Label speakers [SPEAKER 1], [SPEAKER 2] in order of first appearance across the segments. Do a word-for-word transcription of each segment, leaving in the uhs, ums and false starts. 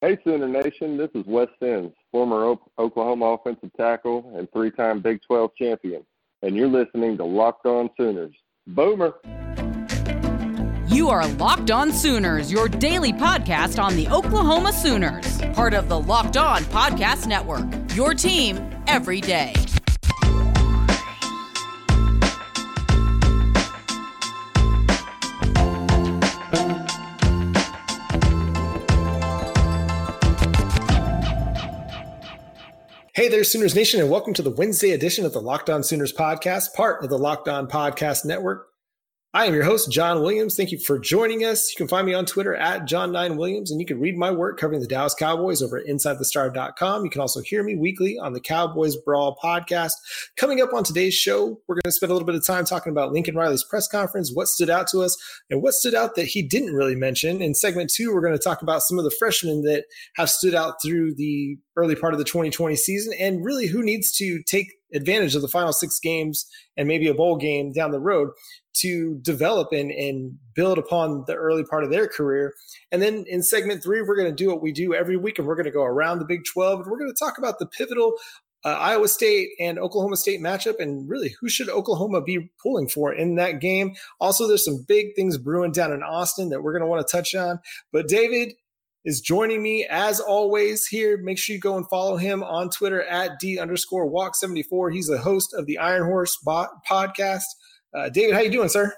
[SPEAKER 1] Hey, Sooner Nation, this is Wes Sims, former o- Oklahoma offensive tackle and three-time Big twelve champion, and you're listening to Locked On Sooners. Boomer!
[SPEAKER 2] You are Locked On Sooners, your daily podcast on the Oklahoma Sooners, part of the Locked On Podcast Network, your team every day.
[SPEAKER 3] Hey there, Sooners Nation, and welcome to the Wednesday edition of the Locked On Sooners podcast, part of the Locked On Podcast Network. I am your host, John Williams. Thank you for joining us. You can find me on Twitter at John nine Williams, and you can read my work covering the Dallas Cowboys over at inside the star dot com. You can also hear me weekly on the Cowboys Brawl podcast. Coming up on today's show, we're going to spend a little bit of time talking about Lincoln Riley's press conference, what stood out to us, and what stood out that he didn't really mention. In segment two, we're going to talk about some of the freshmen that have stood out through the early part of the twenty twenty season, and really who needs to take advantage of the final six games and maybe a bowl game down the road to develop and, and build upon the early part of their career. And then in segment three, we're going to do what we do every week, and we're going to go around the Big twelve, and we're going to talk about the pivotal uh, Iowa State and Oklahoma State matchup, and really who should Oklahoma be pulling for in that game. Also, there's some big things brewing down in Austin that we're going to want to touch on. But David is joining me as always here. Make sure you go and follow him on Twitter at D underscore walk seventy-four. He's the host of the Iron Horse bo- podcast. Uh, David, how you doing, sir?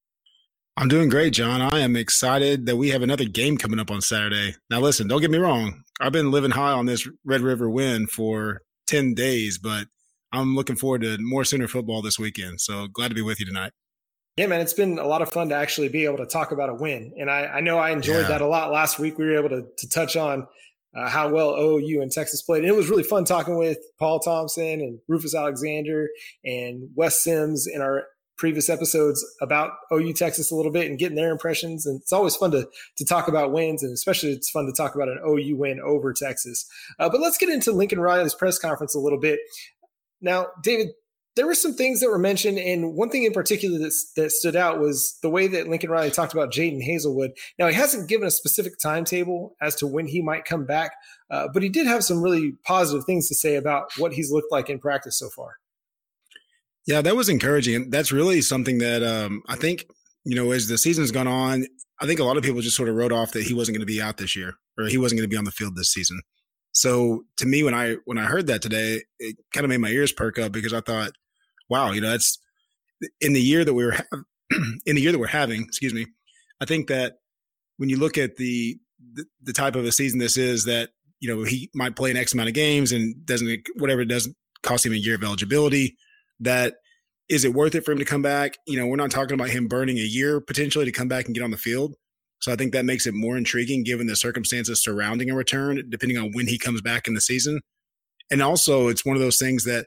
[SPEAKER 4] I'm doing great, John. I am excited that we have another game coming up on Saturday. Now, listen, don't get me wrong. I've been living high on this Red River win for ten days, but I'm looking forward to more Sooner football this weekend. So glad to be with you tonight.
[SPEAKER 3] Yeah, man, it's been a lot of fun to actually be able to talk about a win. And I, I know I enjoyed yeah. that a lot last week. We were able to, to touch on uh, how well O U and Texas played. And it was really fun talking with Paul Thompson and Rufus Alexander and Wes Sims in our previous episodes about O U Texas a little bit and getting their impressions. And it's always fun to to talk about wins, and especially it's fun to talk about an O U win over Texas. Uh, but let's get into Lincoln Riley's press conference a little bit. Now, David, there were some things that were mentioned, and one thing in particular that, that stood out was the way that Lincoln Riley talked about Jadon Haselwood. Now, he hasn't given a specific timetable as to when he might come back, uh, but he did have some really positive things to say about what he's looked like in practice so far.
[SPEAKER 4] Yeah, that was encouraging. And that's really something that um, I think, you know, as the season's gone on, I think a lot of people just sort of wrote off that he wasn't going to be out this year, or he wasn't going to be on the field this season. So to me, when I when I heard that today, it kind of made my ears perk up, because I thought, wow, you know, that's in the year that we were ha- in the year that we're having, excuse me. I think that when you look at the, the the type of a season this is, that, you know, he might play an X amount of games and doesn't, whatever, it doesn't cost him a year of eligibility. That is it worth it for him to come back? You know, we're not talking about him burning a year potentially to come back and get on the field. So I think that makes it more intriguing given the circumstances surrounding a return, depending on when he comes back in the season. And also, it's one of those things that,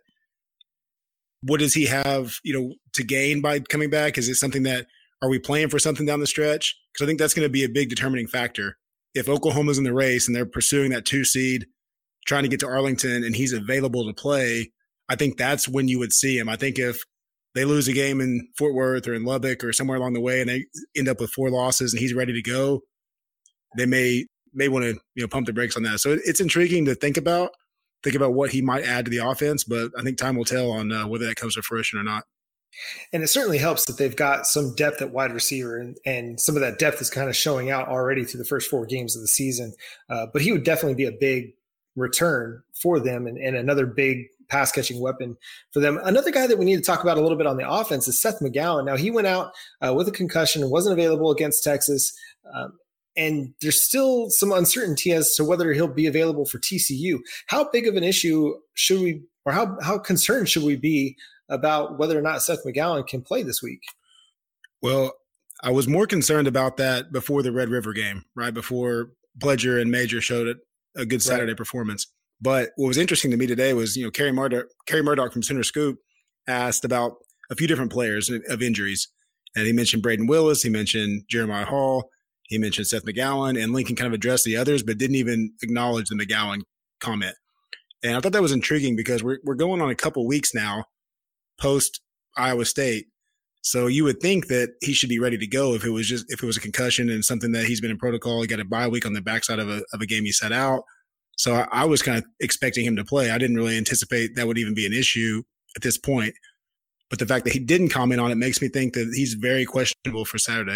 [SPEAKER 4] what does he have, you know, to gain by coming back? Is it something that, are we playing for something down the stretch? Because I think that's going to be a big determining factor. If Oklahoma's in the race and they're pursuing that two seed, trying to get to Arlington, and he's available to play, I think that's when you would see him. I think if they lose a game in Fort Worth or in Lubbock or somewhere along the way, and they end up with four losses and he's ready to go, they may may want to, you know, pump the brakes on that. So it's intriguing to think about, think about what he might add to the offense, but I think time will tell on uh, whether that comes to fruition or not.
[SPEAKER 3] And it certainly helps that they've got some depth at wide receiver, and, and some of that depth is kind of showing out already through the first four games of the season. Uh, but he would definitely be a big return for them, and, and another big pass catching weapon for them. Another guy that we need to talk about a little bit on the offense is Seth McGowan. Now, he went out uh, with a concussion and wasn't available against Texas. Um, and there's still some uncertainty as to whether he'll be available for T C U. How big of an issue should we, or how, how concerned should we be about whether or not Seth McGowan can play this week?
[SPEAKER 4] Well, I was more concerned about that before the Red River game, right? Before Pledger and Major showed a good Saturday right. performance. But what was interesting to me today was, you know, Kerry Murdoch, Kerry Murdoch from Sooner Scoop asked about a few different players of injuries. And he mentioned Braden Willis. He mentioned Jeremiah Hall. He mentioned Seth McGowan. And Lincoln kind of addressed the others, but didn't even acknowledge the McGowan comment. And I thought that was intriguing, because we're we're going on a couple weeks now post Iowa State So you would think that he should be ready to go if it was just if it was a concussion and something that he's been in protocol. He got a bye week on the backside of a of a game he set out. So I, I was kind of expecting him to play. I didn't really anticipate that would even be an issue at this point. But the fact that he didn't comment on it makes me think that he's very questionable for Saturday.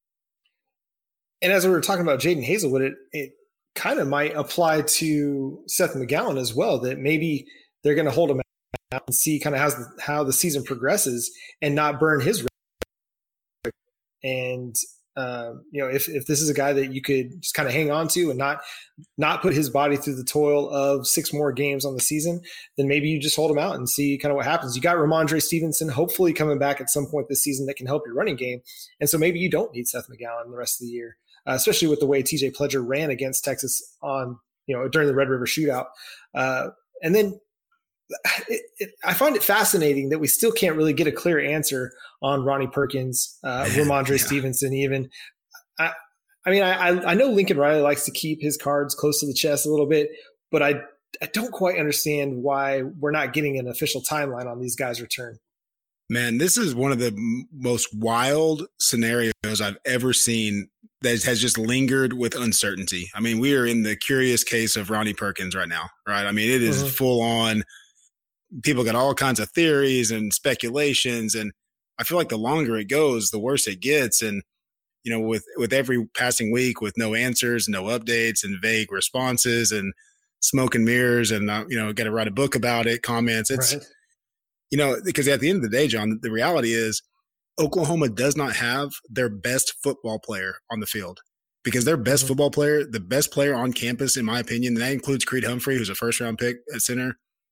[SPEAKER 3] And as we were talking about Jadon Haselwood, it, it kind of might apply to Seth McGowan as well, that maybe they're going to hold him out and see kind of how the, how the season progresses and not burn his record. And, um, you know, if, if this is a guy that you could just kind of hang on to and not not put his body through the toil of six more games on the season, then maybe you just hold him out and see kind of what happens. You got Ramondre Stevenson hopefully coming back at some point this season that can help your running game. And so maybe you don't need Seth McGowan the rest of the year. Uh, especially with the way T J Pledger ran against Texas on, you know, during the Red River Shootout. Uh, and then it, it, I find it fascinating that we still can't really get a clear answer on Ronnie Perkins, uh, Ramondre yeah. Stevenson even. I, I mean, I, I know Lincoln Riley likes to keep his cards close to the chest a little bit, but I, I don't quite understand why we're not getting an official timeline on these guys' return.
[SPEAKER 4] Man, this is one of the m- most wild scenarios I've ever seen that has just lingered with uncertainty. I mean, we are in the curious case of Ronnie Perkins right now, right? I mean, it is mm-hmm. full on. People got all kinds of theories and speculations, and I feel like the longer it goes, the worse it gets. And, you know, with, with every passing week with no answers, no updates, and vague responses and smoke and mirrors and, uh, you know, got to write a book about it, comments. It's, right. You know, because at the end of the day, John, the reality is Oklahoma does not have their best football player on the field, because their best mm-hmm. football player, the best player on campus, in my opinion, and that includes Creed Humphrey, who's a first round pick at center,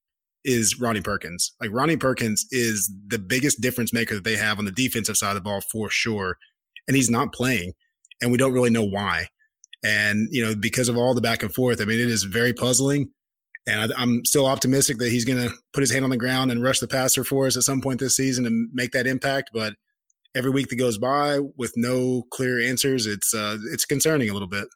[SPEAKER 4] is Ronnie Perkins. Like, Ronnie Perkins is the biggest difference maker that they have on the defensive side of the ball for sure. And he's not playing, and we don't really know why. And, you know, because of all the back and forth, I mean, it is very puzzling. And I, I'm still optimistic that he's going to put his hand on the ground and rush the passer for us at some point this season and make that impact. But every week that goes by with no clear answers, it's uh, it's concerning a little bit.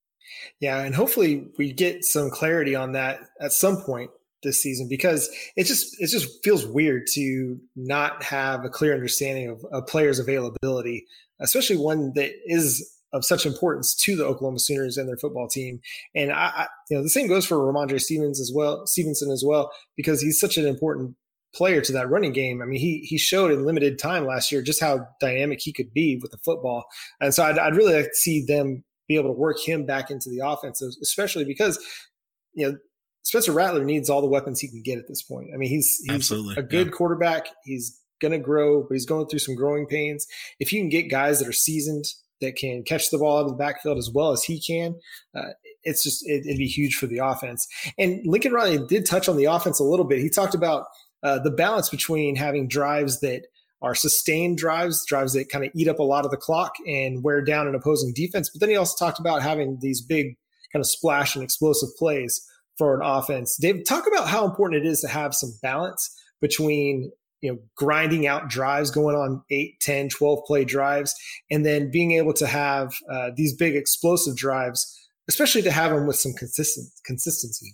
[SPEAKER 3] Yeah, and hopefully we get some clarity on that at some point this season, because it just it just feels weird to not have a clear understanding of a player's availability, especially one that is of such importance to the Oklahoma Sooners and their football team. And I, I you know, the same goes for Ramondre Stevens as well, Stevenson as well, because he's such an important player to that running game. I mean, he he showed in limited time last year just how dynamic he could be with the football. And so I'd, I'd really like to see them be able to work him back into the offense, especially because, you know, Spencer Rattler needs all the weapons he can get at this point. I mean, he's, he's Absolutely. a good yeah. quarterback. He's going to grow, but he's going through some growing pains. If you can get guys that are seasoned, that can catch the ball out of the backfield as well as he can, uh, it's just, it, it'd be huge for the offense. And Lincoln Riley did touch on the offense a little bit. He talked about uh, the balance between having drives that are sustained drives, drives that kind of eat up a lot of the clock and wear down an opposing defense. But then he also talked about having these big kind of splash and explosive plays for an offense. Dave, talk about how important it is to have some balance between, you know, grinding out drives, going on eight, ten, twelve play drives, and then being able to have uh, these big explosive drives, especially to have them with some consistent consistency.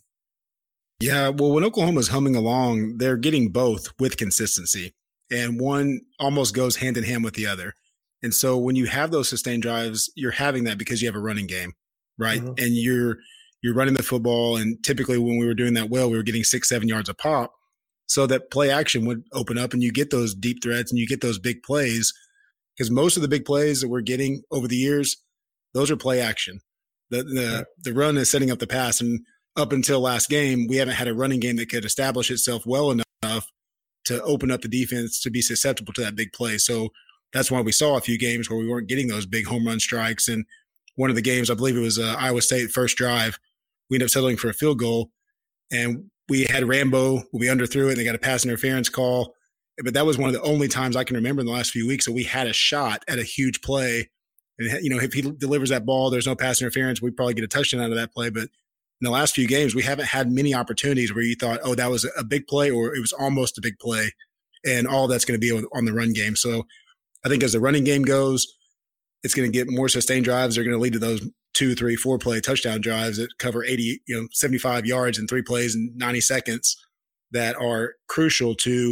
[SPEAKER 4] Yeah, well, when Oklahoma's humming along, they're getting both with consistency, and one almost goes hand in hand with the other. And so when you have those sustained drives, you're having that because you have a running game, right? Mm-hmm. And you're you're running the football, and typically when we were doing that well, we were getting six, seven yards a pop. So that play action would open up and you get those deep threats and you get those big plays, because most of the big plays that we're getting over the years, those are play action. The, the, the run is setting up the pass. And up until last game, we haven't had a running game that could establish itself well enough to open up the defense to be susceptible to that big play. So that's why we saw a few games where we weren't getting those big home run strikes. And one of the games, I believe it was uh, Iowa State first drive, we ended up settling for a field goal. And we had Rambo, we underthrew it, and they got a pass interference call. But that was one of the only times I can remember in the last few weeks that we had a shot at a huge play. And, you know, if he delivers that ball, there's no pass interference, we probably get a touchdown out of that play. But in the last few games, we haven't had many opportunities where you thought, oh, that was a big play, or it was almost a big play. And all that's going to be on the run game. So I think as the running game goes, it's going to get more sustained drives. They're going to lead to those two, three, four play touchdown drives that cover eighty, you know, seventy-five yards in three plays in ninety seconds that are crucial to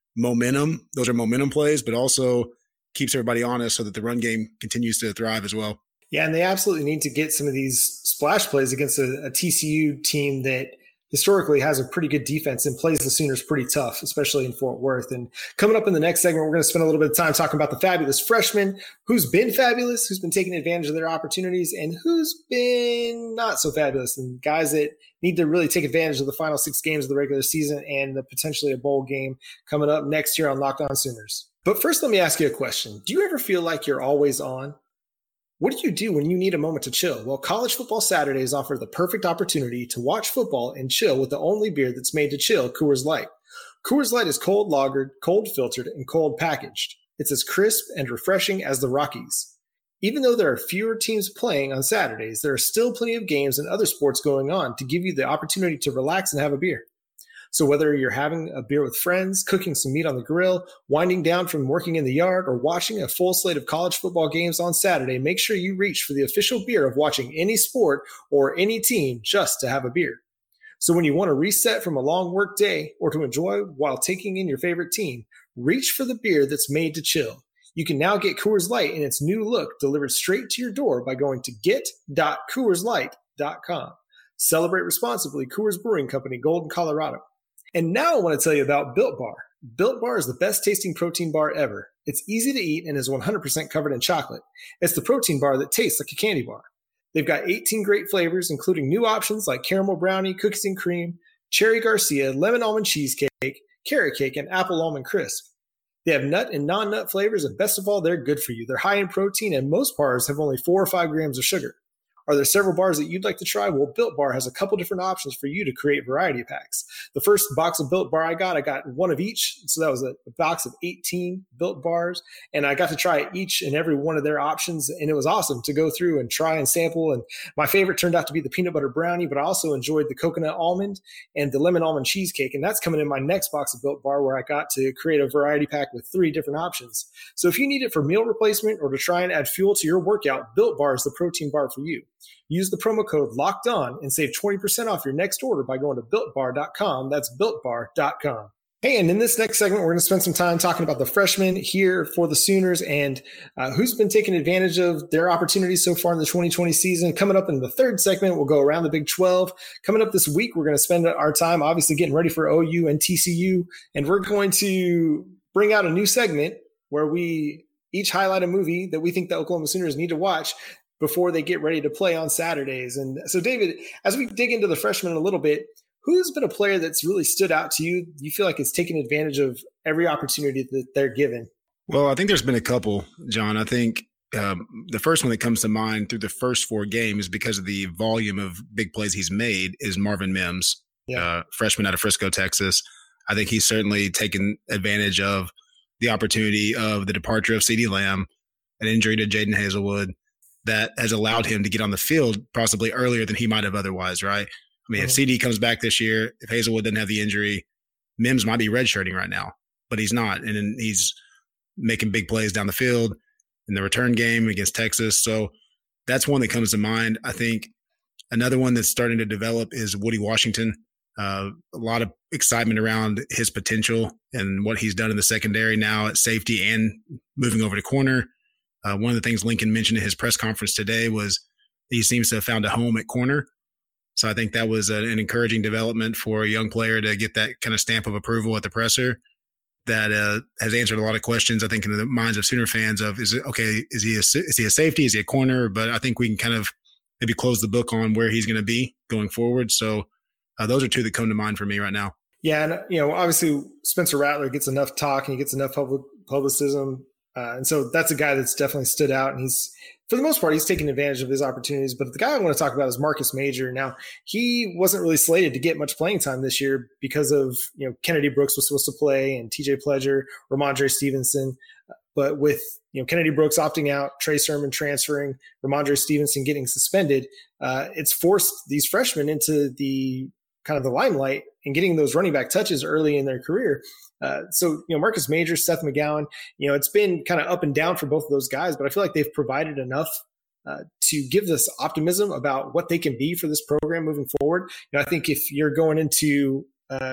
[SPEAKER 4] momentum. Those are momentum plays, but also keeps everybody honest so that the run game continues to thrive as well.
[SPEAKER 3] Yeah, and they absolutely need to get some of these splash plays against a, a T C U team that historically has a pretty good defense and plays the Sooners pretty tough, especially in Fort Worth. And coming up in the next segment, we're going to spend a little bit of time talking about the fabulous freshman, who's been fabulous, who's been taking advantage of their opportunities, and who's been not so fabulous, and guys that need to really take advantage of the final six games of the regular season and the potentially a bowl game coming up next year on Locked On Sooners. But first, let me ask you a question. Do you ever feel like you're always on? What do you do when you need a moment to chill? Well, College Football Saturdays offer the perfect opportunity to watch football and chill with the only beer that's made to chill, Coors Light. Coors Light is cold lagered, cold filtered, and cold packaged. It's as crisp and refreshing as the Rockies. Even though there are fewer teams playing on Saturdays, there are still plenty of games and other sports going on to give you the opportunity to relax and have a beer. So whether you're having a beer with friends, cooking some meat on the grill, winding down from working in the yard, or watching a full slate of college football games on Saturday, make sure you reach for the official beer of watching any sport or any team just to have a beer. So when you want to reset from a long work day or to enjoy while taking in your favorite team, reach for the beer that's made to chill. You can now get Coors Light in its new look delivered straight to your door by going to get dot coors light dot com. Celebrate responsibly. Coors Brewing Company, Golden, Colorado. And now I want to tell you about Built Bar. Built Bar is the best tasting protein bar ever. It's easy to eat and is one hundred percent covered in chocolate. It's the protein bar that tastes like a candy bar. They've got eighteen great flavors, including new options like caramel brownie, cookies and cream, cherry Garcia, lemon almond cheesecake, carrot cake, and apple almond crisp. They have nut and non-nut flavors, and best of all, they're good for you. They're high in protein, and most bars have only four or five grams of sugar. Are there several bars that you'd like to try? Well, Built Bar has a couple different options for you to create variety packs. The first box of Built Bar I got, I got one of each. So that was a, a box of eighteen Built Bars. And I got to try each and every one of their options. And it was awesome to go through and try and sample. And my favorite turned out to be the peanut butter brownie, but I also enjoyed the coconut almond and the lemon almond cheesecake. And that's coming in my next box of Built Bar, where I got to create a variety pack with three different options. So if you need it for meal replacement or to try and add fuel to your workout, Built Bar is the protein bar for you. Use the promo code Locked On and save twenty percent off your next order by going to built bar dot com. That's built bar dot com. Hey, and in this next segment, we're going to spend some time talking about the freshmen here for the Sooners and uh, who's been taking advantage of their opportunities so far in the twenty twenty season. Coming up in the third segment, we'll go around the Big twelve. Coming up this week, we're going to spend our time obviously getting ready for O U and T C U, and we're going to bring out a new segment where we each highlight a movie that we think the Oklahoma Sooners need to watch before they get ready to play on Saturdays. And so, David, as we dig into the freshmen a little bit, who's been a player that's really stood out to you? You feel like it's taken advantage of every opportunity that they're given?
[SPEAKER 4] Well, I think there's been a couple, John. I think um, the first one that comes to mind through the first four games, because of the volume of big plays he's made, is Marvin Mims, yeah. uh, freshman out of Frisco, Texas. I think he's certainly taken advantage of the opportunity of the departure of CeeDee Lamb, an injury to Jaden Hazelwood, that has allowed him to get on the field possibly earlier than he might have otherwise, right? I mean, mm-hmm. if C D comes back this year, if Hazelwood doesn't have the injury, Mims might be redshirting right now, but he's not. And he's making big plays down the field in the return game against Texas. So that's one that comes to mind. I think another one that's starting to develop is Woody Washington. Uh, a lot of excitement around his potential and what he's done in the secondary now at safety and moving over to corner. Uh, one of the things Lincoln mentioned in his press conference today was he seems to have found a home at corner. So I think that was a, an encouraging development for a young player to get that kind of stamp of approval at the presser that uh, has answered a lot of questions, I think, in the minds of Sooner fans of, is it okay, is he a, is he a safety, is he a corner? But I think we can kind of maybe close the book on where he's going to be going forward. So uh, those are two that come to mind for me right now.
[SPEAKER 3] Yeah, and you know, obviously Spencer Rattler gets enough talk and he gets enough public publicism. Uh, and so that's a guy that's definitely stood out, and he's, for the most part, he's taken advantage of his opportunities. But the guy I want to talk about is Marcus Major. Now, he wasn't really slated to get much playing time this year because of, you know, Kennedy Brooks was supposed to play and T J Pledger, Ramondre Stevenson. But with, you know, Kennedy Brooks opting out, Trey Sermon transferring, Ramondre Stevenson getting suspended, uh, it's forced these freshmen into the kind of the limelight and getting those running back touches early in their career. Uh, so, you know, Marcus Major, Seth McGowan, you know, it's been kind of up and down for both of those guys, but I feel like they've provided enough uh, to give us optimism about what they can be for this program moving forward. You know, I think if you're going into uh,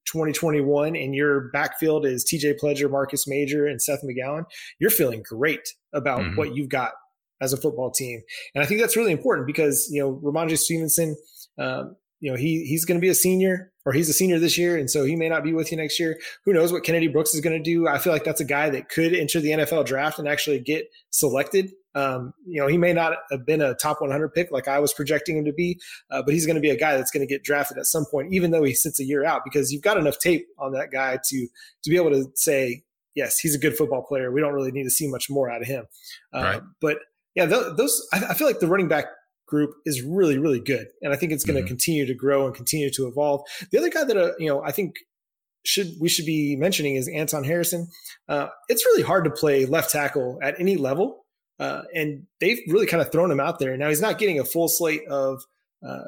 [SPEAKER 3] twenty twenty-one and your backfield is T J Pledger, Marcus Major, and Seth McGowan, you're feeling great about mm-hmm. what you've got as a football team. And I think that's really important because, you know, Ramondre Stevenson, um, you know, he he's going to be a senior, or he's a senior this year, and so he may not be with you next year. Who knows what Kennedy Brooks is going to do? I feel like that's a guy that could enter the N F L draft and actually get selected. Um, you know, he may not have been a top one hundred pick like I was projecting him to be, uh, but he's going to be a guy that's going to get drafted at some point, even though he sits a year out, because you've got enough tape on that guy to to be able to say, yes, he's a good football player. We don't really need to see much more out of him. Uh, right. But yeah, th- those I, I feel like the running back group is really, really good. And I think it's going to mm-hmm. continue to grow and continue to evolve. The other guy that, uh, you know, I think should we should be mentioning is Anton Harrison. Uh, it's really hard to play left tackle at any level. Uh, and they've really kind of thrown him out there. Now he's not getting a full slate of uh,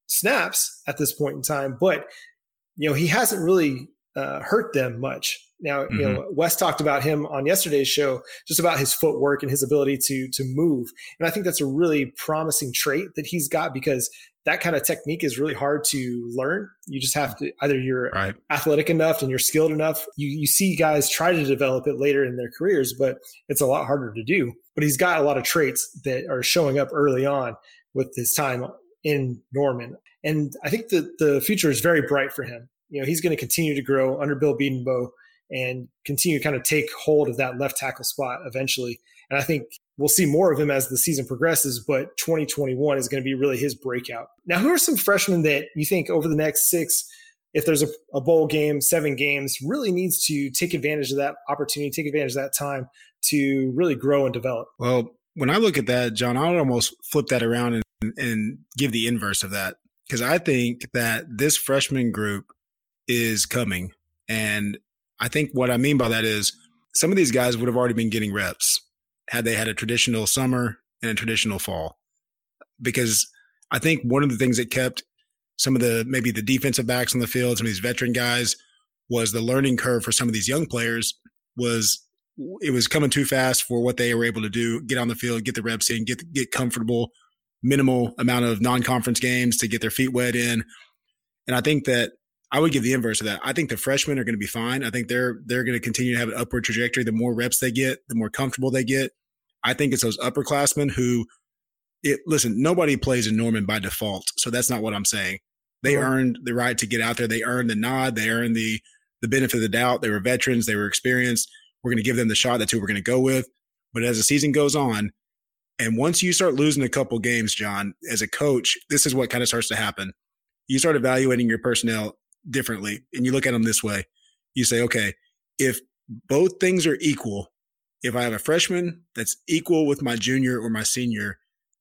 [SPEAKER 3] snaps at this point in time, but, you know, he hasn't really uh, hurt them much. Now, mm-hmm. you know, Wes talked about him on yesterday's show, just about his footwork and his ability to to move. And I think that's a really promising trait that he's got, because that kind of technique is really hard to learn. You just have to, either you're right. athletic enough and you're skilled enough. You you see guys try to develop it later in their careers, but it's a lot harder to do. But he's got a lot of traits that are showing up early on with his time in Norman. And I think that the future is very bright for him. You know, he's going to continue to grow under Bill Bedenbaugh and continue to kind of take hold of that left tackle spot eventually. And I think we'll see more of him as the season progresses, but twenty twenty-one is going to be really his breakout. Now, who are some freshmen that you think over the next six, if there's a, a bowl game, seven games, really needs to take advantage of that opportunity, take advantage of that time to really grow and develop?
[SPEAKER 4] Well, when I look at that, John, I would almost flip that around and, and give the inverse of that, because I think that this freshman group is coming. And I think what I mean by that is some of these guys would have already been getting reps had they had a traditional summer and a traditional fall. Because I think one of the things that kept some of the, maybe the defensive backs on the field, some of these veteran guys, was the learning curve for some of these young players was it was coming too fast for what they were able to do, get on the field, get the reps in, get, get comfortable, minimal amount of non-conference games to get their feet wet in. And I think that I would give the inverse of that. I think the freshmen are going to be fine. I think they're they're going to continue to have an upward trajectory. The more reps they get, the more comfortable they get. I think it's those upperclassmen who, it, listen, nobody plays in Norman by default, so that's not what I'm saying. They mm-hmm. earned the right to get out there. They earned the nod. They earned the the benefit of the doubt. They were veterans. They were experienced. We're going to give them the shot. That's who we're going to go with. But as the season goes on, and once you start losing a couple games, John, as a coach, this is what kind of starts to happen. You start evaluating your personnel differently, and you look at them this way. You say, okay, if both things are equal, if I have a freshman that's equal with my junior or my senior,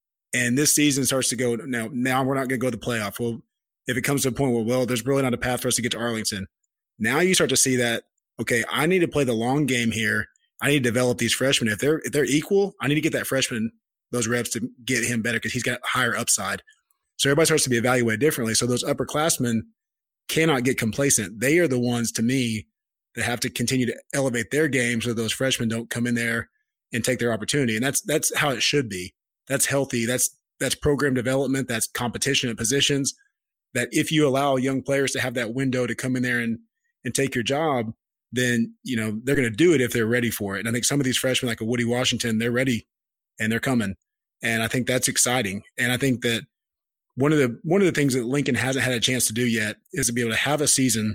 [SPEAKER 4] and this season starts to go, now, now we're not going to go to the playoff. Well, if it comes to a point where, well, there's really not a path for us to get to Arlington. Now you start to see that, okay, I need to play the long game here. I need to develop these freshmen. If they're, if they're equal, I need to get that freshman those reps to get him better because he's got higher upside. So everybody starts to be evaluated differently. So those upperclassmen cannot get complacent. They are the ones, to me, that have to continue to elevate their game so those freshmen don't come in there and take their opportunity. And that's that's how it should be. That's healthy. That's that's program development. That's competition at positions. That if you allow young players to have that window to come in there and and take your job, then you know they're going to do it if they're ready for it. And I think some of these freshmen, like a Woody Washington, they're ready and they're coming. And I think that's exciting. And I think that One of the one of the things that Lincoln hasn't had a chance to do yet is to be able to have a season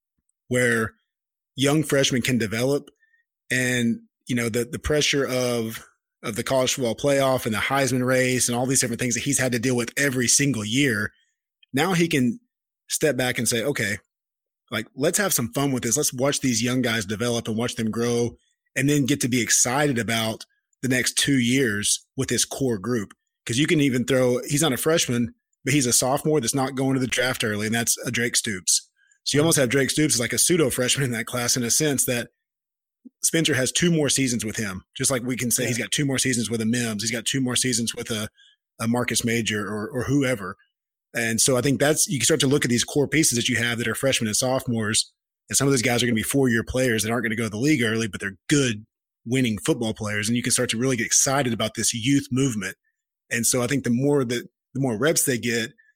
[SPEAKER 4] where young freshmen can develop, and you know the the pressure of of the college football playoff and the Heisman race and all these different things that he's had to deal with every single year. Now he can step back and say, okay, like let's have some fun with this. Let's watch these young guys develop and watch them grow, and then get to be excited about the next two years with this core group. Because you can even throw he's not a freshman, but he's a sophomore that's not going to the draft early, and that's a Drake Stoops. So you almost have Drake Stoops as like a pseudo freshman in that class, in a sense that Spencer has two more seasons with him. Just like we can say yeah. he's got two more seasons with a Mims. He's got two more seasons with a, a Marcus Major or, or whoever. And so I think that's, you can start to look at these core pieces that you have that are freshmen and sophomores. And some of those guys are going to be four-year players that aren't going to go to the league early, but they're good winning football players. And you can start to really get excited about this youth movement. And so I think the more that, the more reps they get,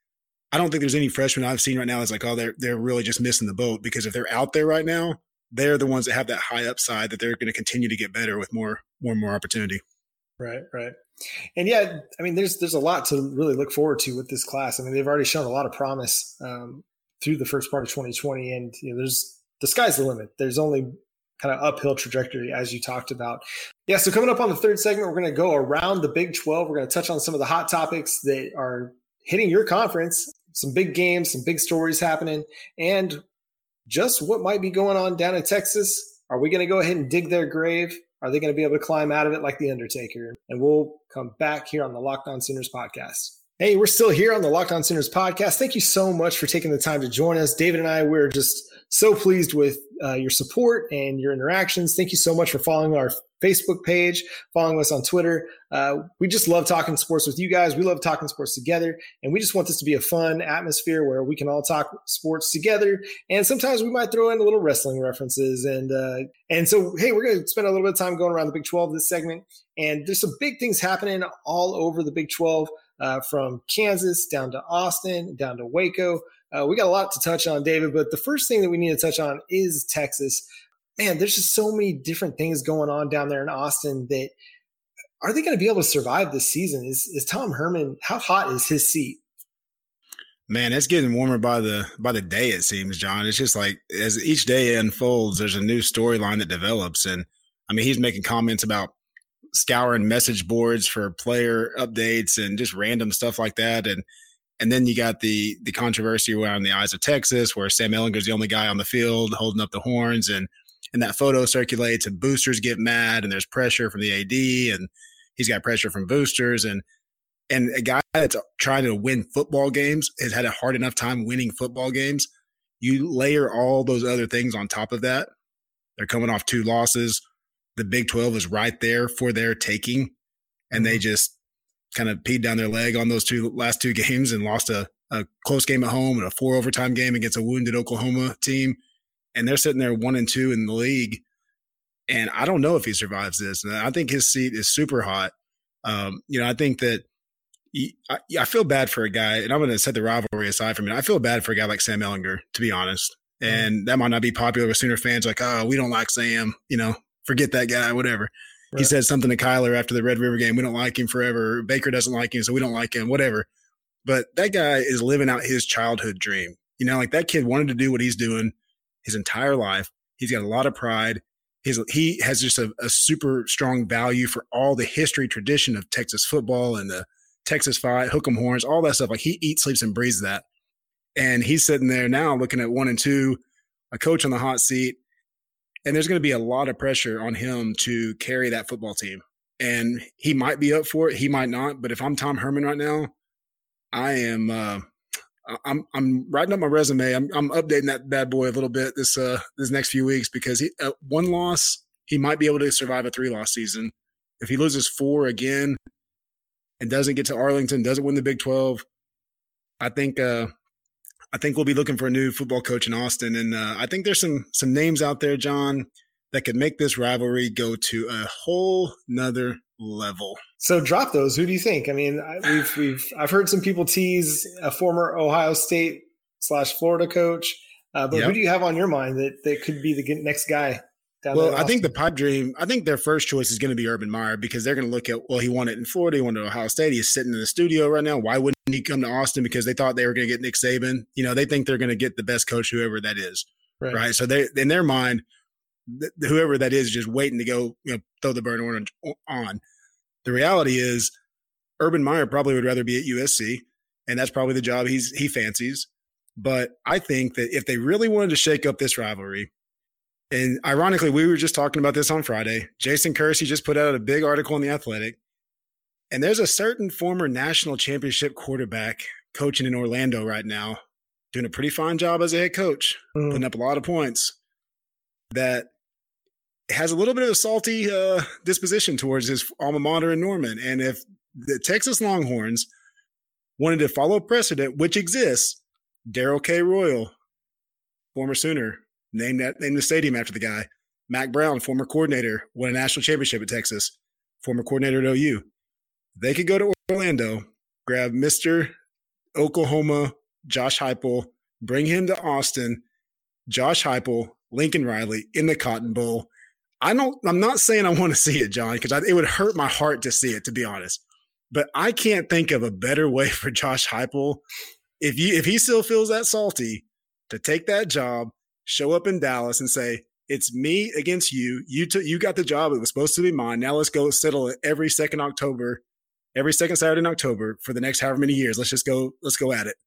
[SPEAKER 4] I don't think there's any freshmen I've seen right now that's like, oh, they're they're really just missing the boat, because if they're out there right now, they're the ones that have that high upside that they're going to continue to get better with more more and more opportunity.
[SPEAKER 3] Right, right. And yeah, I mean, there's there's a lot to really look forward to with this class. I mean, they've already shown a lot of promise um, through the first part of twenty twenty, and you know, there's the sky's the limit. There's only kind of uphill trajectory, as you talked about. Yeah, so coming up on the third segment, we're going to go around the Big twelve. We're going to touch on some of the hot topics that are hitting your conference, some big games, some big stories happening, and just what might be going on down in Texas. Are we going to go ahead and dig their grave? Are they going to be able to climb out of it like The Undertaker? And we'll come back here on the Locked On Sooners podcast. Hey, we're still here on the Locked On Sooners podcast. Thank you so much for taking the time to join us. David and I, we're just so pleased with uh, your support and your interactions. Thank you so much for following our Facebook page, following us on Twitter. Uh, we just love talking sports with you guys. We love talking sports together. And we just want this to be a fun atmosphere where we can all talk sports together. And sometimes we might throw in a little wrestling references. And uh, and so, hey, we're going to spend a little bit of time going around the Big twelve this segment. And there's some big things happening all over the Big twelve, uh, from Kansas down to Austin, down to Waco. Uh, we got a lot to touch on, David. But the first thing that we need to touch on is Texas. Man, there's just so many different things going on down there in Austin that are they going to be able to survive this season? Is is Tom Herman, how hot is his seat?
[SPEAKER 4] Man, it's getting warmer by the by the day, it seems, John. It's just like as each day unfolds, there's a new storyline that develops. And I mean, he's making comments about scouring message boards for player updates and just random stuff like that. And and then you got the the controversy around the Eyes of Texas, where Sam Ehlinger's the only guy on the field holding up the horns, and And that photo circulates and boosters get mad and there's pressure from the A D and he's got pressure from boosters. And and a guy that's trying to win football games has had a hard enough time winning football games. You layer all those other things on top of that. They're coming off two losses. The Big twelve is right there for their taking. And they just kind of peed down their leg on those two last two games and lost a, a close game at home and a four overtime game against a wounded Oklahoma team. And they're sitting there one and two in the league. And I don't know if he survives this. And I think his seat is super hot. Um, you know, I think that he, I, I feel bad for a guy, and I'm going to set the rivalry aside for a minute. I feel bad for a guy like Sam Ehlinger, to be honest. And mm-hmm. that might not be popular with Sooner fans, like, oh, we don't like Sam, you know, forget that guy, whatever. Right. He said something to Kyler after the Red River game. We don't like him forever. Baker doesn't like him, so we don't like him, whatever. But that guy is living out his childhood dream. You know, like that kid wanted to do what he's doing his entire life. He's got a lot of pride. His, he has just a, a super strong value for all the history, tradition of Texas football and the Texas fight, hook 'em horns, all that stuff. Like he eats, sleeps, and breathes that. And he's sitting there now looking at one and two, a coach on the hot seat. And there's going to be a lot of pressure on him to carry that football team. And he might be up for it. He might not. But if I'm Tom Herman right now, I am uh, – I'm I'm writing up my resume. I'm I'm updating that bad boy a little bit this uh this next few weeks, because he uh, one loss, he might be able to survive a three loss season. If he loses four again and doesn't get to Arlington, doesn't win the Big twelve, I think uh I think we'll be looking for a new football coach in Austin. And uh, I think there's some some names out there, John, that could make this rivalry go to a whole nother level.
[SPEAKER 3] So drop those. Who do you think? I mean, we've we've I've heard some people tease a former Ohio State slash Florida coach, uh, but yep. Who do you have on your mind that, that could be the next guy down
[SPEAKER 4] well,
[SPEAKER 3] there?
[SPEAKER 4] Well, I think the pipe dream. I think their first choice is going to be Urban Meyer, because they're going to look at, well, he won it in Florida, he won it at Ohio State, he's sitting in the studio right now. Why wouldn't he come to Austin? Because they thought they were going to get Nick Saban. You know, they think they're going to get the best coach, whoever that is, right? right? So they, in their mind, th- whoever that is, is just waiting to go, you know, throw the burn orange on. The reality is, Urban Meyer probably would rather be at U S C, and that's probably the job he's he fancies. But I think that if they really wanted to shake up this rivalry, and ironically, we were just talking about this on Friday, Jason Kersey just put out a big article in The Athletic, and there's a certain former national championship quarterback coaching in Orlando right now, doing a pretty fine job as a head coach, mm. putting up a lot of points, that has a little bit of a salty uh, disposition towards his alma mater in Norman. And if the Texas Longhorns wanted to follow precedent, which exists, Darrell K. Royal, former Sooner, named that named the stadium after the guy. Mack Brown, former coordinator, won a national championship at Texas, former coordinator at O U. They could go to Orlando, grab Mister Oklahoma Josh Heupel, bring him to Austin, Josh Heupel, Lincoln Riley in the Cotton Bowl. I don't, I'm not saying I want to see it, John, because it would hurt my heart to see it, to be honest. But I can't think of a better way for Josh Heupel, if you if he still feels that salty, to take that job, show up in Dallas and say, it's me against you. You took, you got the job. It was supposed to be mine. Now let's go settle it every second October, every second Saturday in October for the next however many years. Let's just go, let's go at it.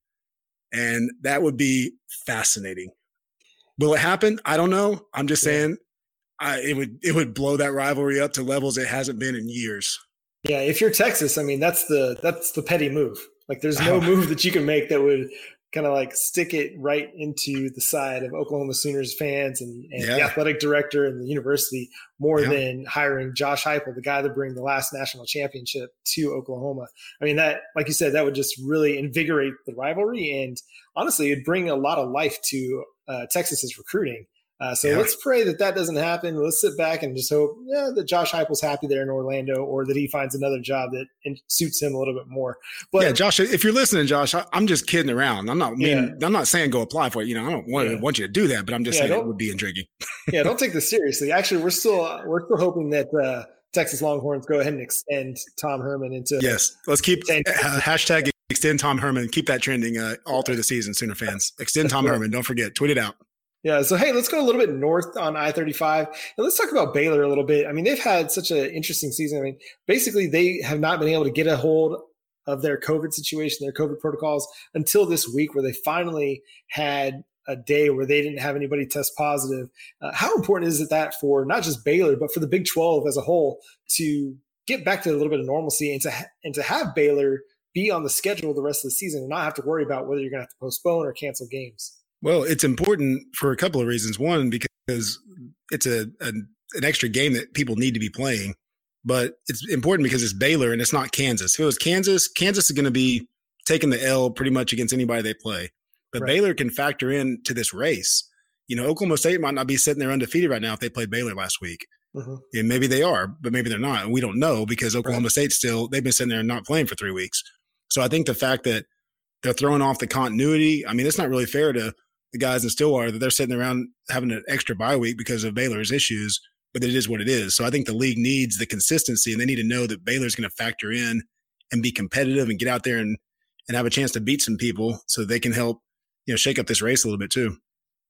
[SPEAKER 4] And that would be fascinating. Will it happen? I don't know. I'm just yeah. saying I, it would it would blow that rivalry up to levels it hasn't been in years.
[SPEAKER 3] Yeah, if you're Texas, I mean, that's the that's the petty move. Like, there's no move that you can make that would kind of like stick it right into the side of Oklahoma Sooners fans and, and yeah. the athletic director and the university more yeah. than hiring Josh Heupel, the guy that bring the last national championship to Oklahoma. I mean, that, like you said, that would just really invigorate the rivalry. And honestly, it'd bring a lot of life to uh, Texas's recruiting. Uh, so yeah. let's pray that that doesn't happen. Let's sit back and just hope yeah, that Josh Heupel's happy there in Orlando, or that he finds another job that suits him a little bit more. But
[SPEAKER 4] yeah, Josh, if you're listening, Josh, I, I'm just kidding around. I'm not mean, yeah. I'm not saying go apply for it. You know, I don't want, yeah. want you to do that, but I'm just yeah, saying it would be intriguing.
[SPEAKER 3] yeah, don't take this seriously. Actually, we're still we're still hoping that uh, Texas Longhorns go ahead and extend Tom Herman into
[SPEAKER 4] yes. Let's keep uh, hashtag extend Tom Herman. Keep that trending uh, all through the season, Sooner fans. Extend Tom Herman. Don't forget, tweet it out.
[SPEAKER 3] Yeah. So, hey, let's go a little bit north on I thirty-five and let's talk about Baylor a little bit. I mean, they've had such an interesting season. I mean, basically they have not been able to get a hold of their COVID situation, their COVID protocols until this week, where they finally had a day where they didn't have anybody test positive. Uh, how important is it that for not just Baylor, but for the Big twelve as a whole to get back to a little bit of normalcy and to, ha- and to have Baylor be on the schedule the rest of the season and not have to worry about whether you're going to have to postpone or cancel games?
[SPEAKER 4] Well, it's important for a couple of reasons. One, because it's a, a an extra game that people need to be playing, but it's important because it's Baylor and it's not Kansas. If it was Kansas, Kansas is going to be taking the L pretty much against anybody they play. But right. Baylor can factor in to this race. You know, Oklahoma State might not be sitting there undefeated right now if they played Baylor last week. Mm-hmm. And maybe they are, but maybe they're not. And we don't know because Oklahoma right. State still, they've been sitting there and not playing for three weeks. So I think the fact that they're throwing off the continuity, I mean, it's not really fair to the guys in Stillwater that they're sitting around having an extra bye week because of Baylor's issues, but it is what it is. So I think the league needs the consistency, and they need to know that Baylor's going to factor in and be competitive and get out there and, and have a chance to beat some people so they can help, you know, shake up this race a little bit too.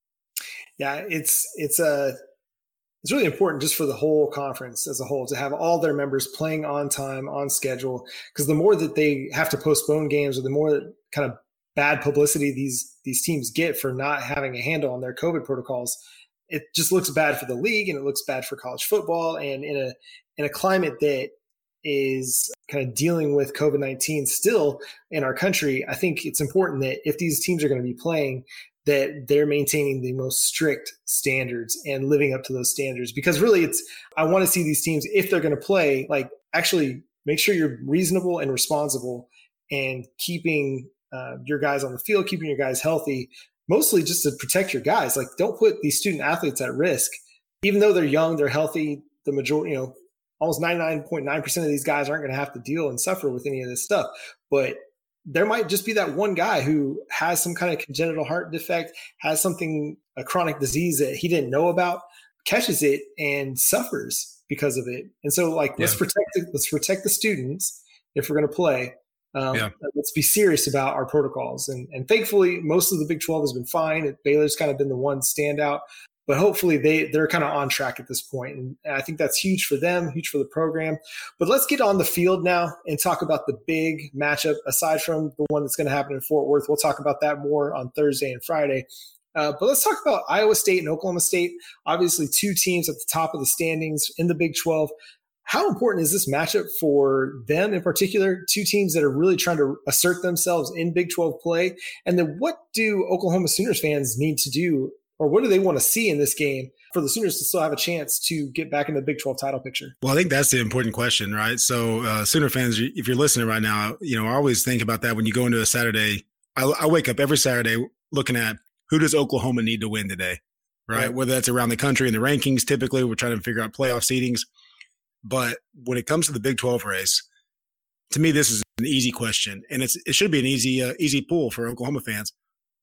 [SPEAKER 3] Yeah, it's it's a it's really important just for the whole conference as a whole to have all their members playing on time, on schedule, because the more that they have to postpone games or the more kind of bad publicity these these teams get for not having a handle on their COVID protocols, it just looks bad for the league and it looks bad for college football. And in a in a climate that is kind of dealing with COVID nineteen still in our country, I think it's important that if these teams are going to be playing, that they're maintaining the most strict standards and living up to those standards. Because really it's, I want to see these teams, if they're going to play, like actually make sure you're reasonable and responsible and keeping uh, your guys on the field, keeping your guys healthy, mostly just to protect your guys. Like, don't put these student athletes at risk, even though they're young, they're healthy. The majority, you know, almost ninety-nine point nine percent of these guys aren't going to have to deal and suffer with any of this stuff. But there might just be that one guy who has some kind of congenital heart defect, has something, a chronic disease that he didn't know about, catches it and suffers because of it. And so, like, yeah. let's protect the, let's protect the students if we're going to play. Um, yeah. Let's be serious about our protocols. And, and thankfully, most of the Big twelve has been fine. Baylor's kind of been the one standout. But hopefully they, they're kind of on track at this point. And I think that's huge for them, huge for the program. But let's get on the field now and talk about the big matchup, aside from the one that's going to happen in Fort Worth. We'll talk about that more on Thursday and Friday. Uh, but let's talk about Iowa State and Oklahoma State. Obviously, two teams at the top of the standings in the Big twelve. How important is this matchup for them in particular? Two teams that are really trying to assert themselves in Big twelve play. And then what do Oklahoma Sooners fans need to do, or what do they want to see in this game for the Sooners to still have a chance to get back in the Big twelve title picture?
[SPEAKER 4] Well, I think that's the important question, right? So uh, Sooner fans, if you're listening right now, you know, I always think about that when you go into a Saturday. I, I wake up every Saturday looking at who does Oklahoma need to win today, right? right? Whether that's around the country in the rankings, typically we're trying to figure out playoff seedings. But when it comes to the Big twelve race, to me, this is an easy question. And it's it should be an easy uh, easy pool for Oklahoma fans.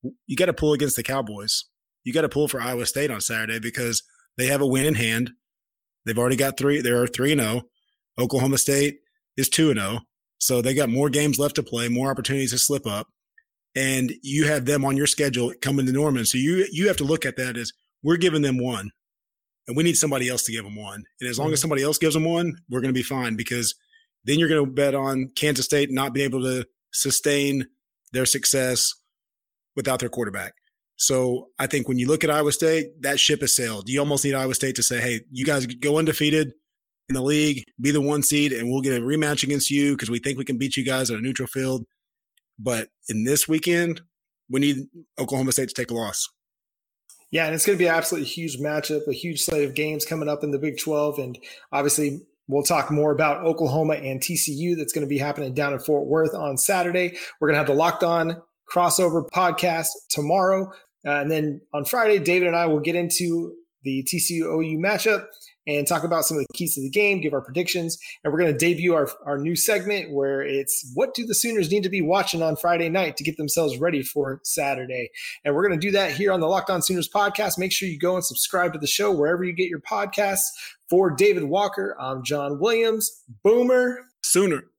[SPEAKER 4] you got to pull against the Cowboys. You got to pull for Iowa State on Saturday because they have a win in hand. They've already got three. They are three and oh. Oklahoma State is two and oh. So they got more games left to play, more opportunities to slip up. And you have them on your schedule coming to Norman. So you you have to look at that as we're giving them one. And we need somebody else to give them one. And as long mm-hmm. as somebody else gives them one, we're going to be fine because then you're going to bet on Kansas State not being able to sustain their success without their quarterback. So I think when you look at Iowa State, that ship has sailed. You almost need Iowa State to say, hey, you guys go undefeated in the league, be the one seed, and we'll get a rematch against you because we think we can beat you guys at a neutral field. But in this weekend, we need Oklahoma State to take a loss.
[SPEAKER 3] Yeah, and it's going to be an absolutely huge matchup, a huge slate of games coming up in the Big twelve. And obviously, we'll talk more about Oklahoma and T C U that's going to be happening down in Fort Worth on Saturday. We're going to have the Locked On Crossover podcast tomorrow. Uh, and then on Friday, David and I will get into the T C U O U matchup and talk about some of the keys to the game, give our predictions. And we're going to debut our, our new segment where it's what do the Sooners need to be watching on Friday night to get themselves ready for Saturday. And we're going to do that here on the Locked On Sooners podcast. Make sure you go and subscribe to the show wherever you get your podcasts. For David Walker, I'm John Williams. Boomer
[SPEAKER 4] Sooner.